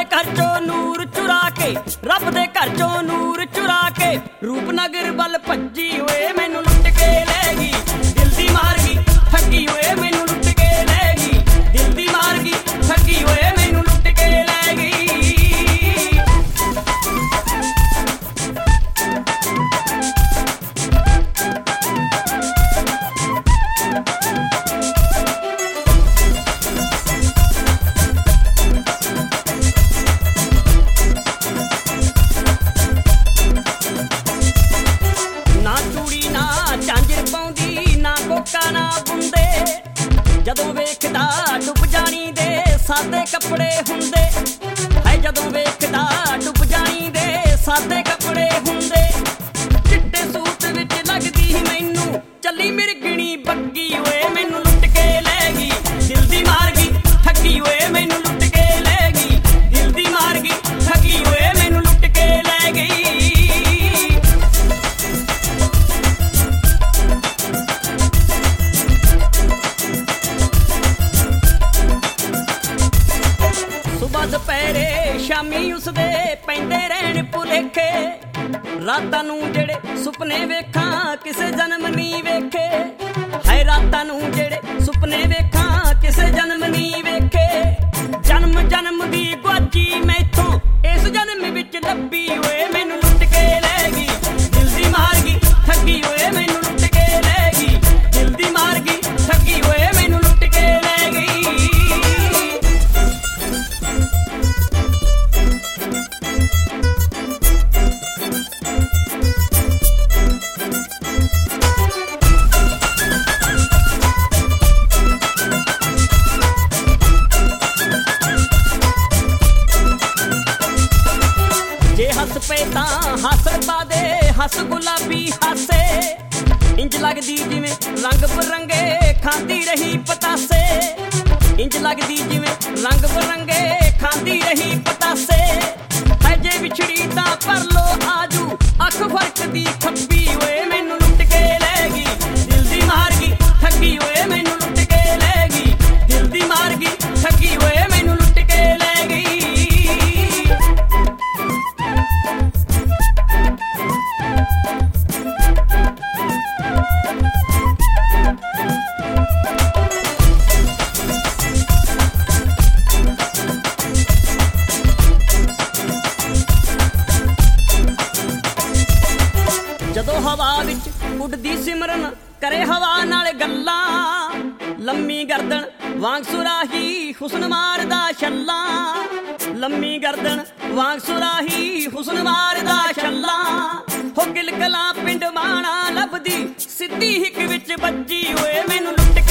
ਦੇ ਘਰ ਚੋਂ ਨੂਰ ਚੁਰਾ ਕੇ, ਰੱਬ ਦੇ ਘਰ ਚੋਂ ਨੂਰ ਚੁਰਾ ਕੇ, ਰੂਪਨਗਰ ਵੱਲ ਭੱਜੀ ਓਏ ਮੈਨੂੰ ਲੁੱਟ ਕੇ ਲੈ ਗਈ। ਦਿਲ ਦੀ ਮਾਰ ਗਈ ਠੱਗੀ ਓਏ ਮੈਨੂੰ ਲੁੱਟ ਕੇ ਲੈ ਗਈ। ਦਿਲ ਦੀ ਮਾਰ ਗਈ ਠੱਗੀ ਓਏ ਮੈਨੂੰ ਲੁੱਟ ਕੇ ਲੈ ਗਈ। ਨਾ ਚੂੜੀ ਨਾ ਝਾਂਜਰ ਪਾਉਂਦੀ, ਨਾ ਕੋਕਾ ਨਾ ਬੁੰਦੇ, ਜਦੋਂ ਵੇਖਦਾ ਡੁੱਬ ਜਾਣੀ ਦੇ ਸਾਦੇ ਕੱਪੜੇ ਹੁੰਦੇ। ਹੈ ਜਦੋਂ ਵੇਖਦਾ ਡੁੱਬ ਜਾਣੀ ਦੇ ਸਾਦੇ ਕੱਪੜੇ ਹੁੰਦੇ। ਚਿੱਟੇ ਸੂਟ ਵਿੱਚ ਲੱਗਦੀ ਮੈਨੂੰ ਚੱਲੀ ਮਿਰਗਣੀ ਬੱਗੀ ਓਏ ਮੈਨੂੰ ਲੁੱਟ ਕੇ ਲੈ ਗਈ। ਦਿਲ ਦੀ ਮਾਰ ਗਈ ਠੱਗੀ ਓਏ ਮੈਨੂੰ ਲੁੱਟ ਕੇ ਲੈ ਗਈ। ਦਿਲ ਦੀ ਮਾਰ ਗਈ ਠੱਗੀ ਓਏ ਮੈਨੂੰ ਲੁੱਟ ਕੇ ਲੈ ਗਈ। ਸੁਬਹ ਦੁਪਹਿਰੇ ਸ਼ਾਮੀ ਉਸਦੇ ਪੈਂਦੇ ਰਹਿਣ ਭੁਲੇਖੇ, ਰਾਤਾਂ ਨੂੰ ਜਿਹੜੇ ਸੁਪਨੇ ਵੇਖਾਂ ਕਿਸੇ ਜਨਮ ਨਹੀਂ ਵੇਖੇ। ਹੈ ਰਾਤਾਂ ਨੂੰ ਜਿਹੜੇ ਸੁਪਨੇ ਵੇਖਾਂ ਕਿਸੇ ਜਨਮ ਨਹੀਂ ਵੇਖੇ। ਜਨਮ ਜਨਮ ਦੀ ਗੁਆਚੀ ਮੈਥੋਂ ਇਸ ਜਨਮ ਵਿੱਚ ਲੱਭੀ ਓਏ ਮੈਨੂੰ ਲੁੱਟ ਕੇ ਲੈ ਗਈ। ਦਿਲ ਦੀ ਮਾਰ ਗਈ ਠੱਗੀ ਓਏ ਮੈਨੂੰ ਲੁੱਟ ਕੇ ਲੈ ਗਈ। ਦਿਲ ਦੀ ਮਾਰ ਗਈ ਠੱਗੀ ਓਏ ਮੈਨੂੰ ਲੁੱਟ ਕੇ ਲੈ ਗਈ। ਜੇ ਹੱਸ ਪਏ ਤਾਂ ਹੱਸ ਪਾ ਦੇ, ਹੱਸ ਗੁਲਾਬੀ ਹਾਸੇ, ਇੰਜ ਲੱਗਦੀ ਜਿਵੇਂ ਰੰਗ ਬਰੰਗੇ ਖਾਂਦੀ ਰਹੀ ਪਤਾਸੇ। ਇੰਜ ਲੱਗਦੀ ਜਿਵੇਂ ਰੰਗ ਬਰੰਗੇ ਖਾਂਦੀ ਰਹੀ ਪਤਾਸੇ। ਹੈ ਜੇ ਵਿਛੜੀ ਤਾਂ ਪਰ ਲੋ ਆਜੂ ਅੱਖ ਫਰਕਦੀ ਖੱਬੀ ਓਏ ਮੈਨੂੰ ਲੁੱਟ ਕੇ ਲੈ ਗਈ। ਦਿਲ ਦੀ ਮਾਰ ਗਈ ਠੱਗੀ ਓਏ ਮੈਨੂੰ ਲੁੱਟ ਕੇ ਲੈ ਗਈ। ਦਿਲ ਦੀ ਮਾਰ ਗਈ ਠੱਗੀ ਓਏ ਮੈਨੂੰ ਲੁੱਟ ਕੇ ਲੈ ਗਈ। ਜਦੋਂ ਹਵਾ ਵਿੱਚ ਉੱਡਦੀ ਸਿਮਰਨ ਕਰੇ ਹਵਾ ਨਾਲ ਗੱਲਾਂ, ਲੰਮੀ ਗਰਦਨ ਵਾਂਗ ਸੁਰਾਹੀ ਹੁਸਨ ਮਾਰਦਾ ਛੱਲਾਂ। ਲੰਮੀ ਗਰਦਨ ਵਾਂਗ ਸੁਰਾਹੀ ਹੁਸਨ ਮਾਰਦਾ ਛੱਲਾਂ। ਹੋ ਗਿਲਕਲਾਂ ਪਿੰਡ ਮਾਣਾ ਲੱਭਦੀ ਸਿੱਧੀ ਹਿੱਕ ਵਿੱਚ ਵੱਜੀ ਓਏ ਮੈਨੂੰ ਲੁੱਟ